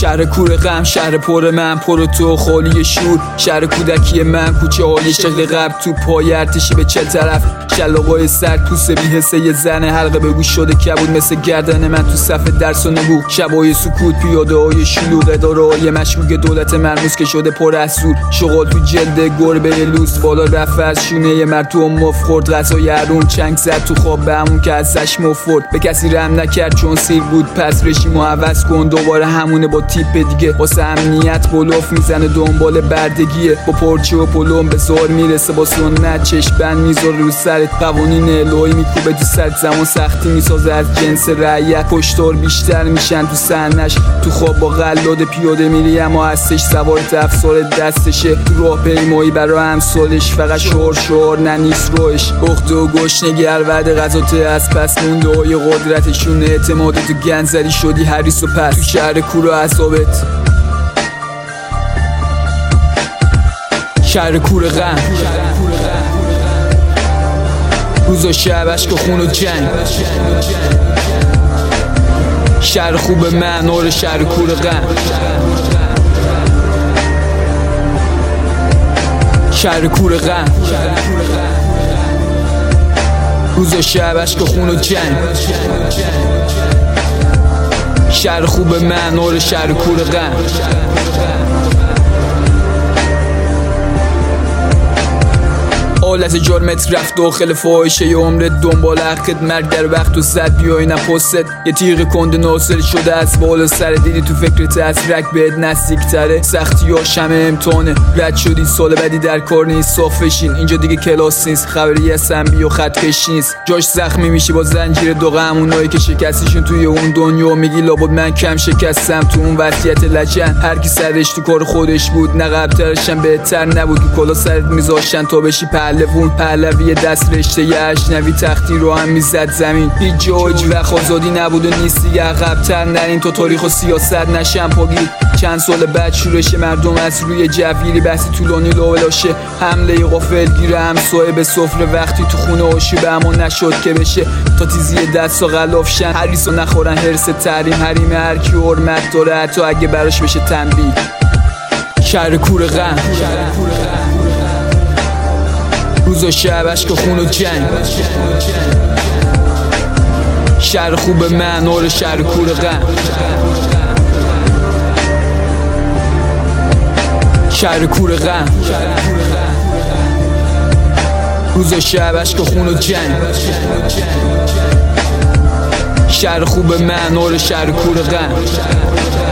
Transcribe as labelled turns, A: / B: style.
A: شهر کور غم، شهر پر من، پر تو خالی شور. شهر کودکی من، کوچه های شکل قبل، تو پای ارتشی به چه طرف. شلاقای سرد، پوست بی‌حسه یه زن، حلقه به گوش شده کبود مثل گردن من تو صف درس و نبوغ. شبای سکوت، پیاده های شلوغ، اداره های مشکوک دولت مرموز که شده پر از زور. شغال تو جلد گربه لوس، بالا رفت از شونه مرد تو مف خورد. غذای حروم چنگ زد تو خواب به همون که ازش مفرد. به کسی رحم نکرد چون سیر بود، پس رژیمو عوض کن دوباره همونه با تیپ دیگه. واسه امنیت بلوف میزنه دنبال بردگیه، با پرچه و پلوم به زور میرسه، با سنت چشم بند میذاره رو سرت. قوانین الهی میکوبه تو سرت، زمان سختی میسازه از جنس رعیت. کشتار بیشتر میشن تو صحنش، تو خواب با قلاده پیاده میری اما هستش سوارت افسار دستشه. تو راه پیمایی برای امثالش، فقط شعار نه نیست روش. اخته و گشنگی هر وعده غذات از پس مونده های قدرتشون. اعتماد تو گنزری شدی حریص و پس تو شهر کور و عذابت. شهر کور غم، روز و شب، عشق و خون و جنگ. شهر خوب من، نور شهر کور غم. شهر کور غم، روز و شب، عشق و خون و جنگ. شهر خوب من، نور شهر کور غم. آلت جرمت رفت داخل فاحشه ی عمرت، دنبال حقت مرگ در وقت و زد بیای نپستت. یه تیغ کنده ناصر شده از بالا سر، دیدی تو فکرت از رک بهت نزدیک تره. سختی ها شمه امتحانه، رد شدی سال بعدی در کار نیست. صاف بشین اینجا دیگه کلاس نیست، خبری از سنبی و خط کش نیست. جاش زخمی میشی با زنجیر دوغه، همونایی که شکستیشون توی اون دنیا. میگی لابد من کم شکستم تو اون وضعیت لجن. هر کی سرش تو کار خودش بود، نه قبلترشم بهتر نبود که کلا سرت میذاشتن تا بشی پهلوی دست رشته ی اشنوی. تختی رو هم میزد زمین، هیچ جاج و آزادی نبود و نیست دیگه. عقب‌تر نرین تو تاریخ و سیاست نشن پاگیر. چند سال بعد شورش مردم از روی جوگیری، بحثی طولانی لاولاشه. حمله غافلگیر همسایه به سفره، وقتی تو خونه آشوب اما نشد که بشه. تا تیزی دست و غلاف شن، حریص و نخورن حرس تحریم. حریم هر کی حرمت داره حتی اگه براش بشه تنبیه. شهر کور غم، روز و شب، عشق و خون و جنگ. شهر خوب من، نور شهر کور غم. شهر کور غم، روز و شب، عشق و خون و جنگ. شهر خوب من، نور شهر کور غم.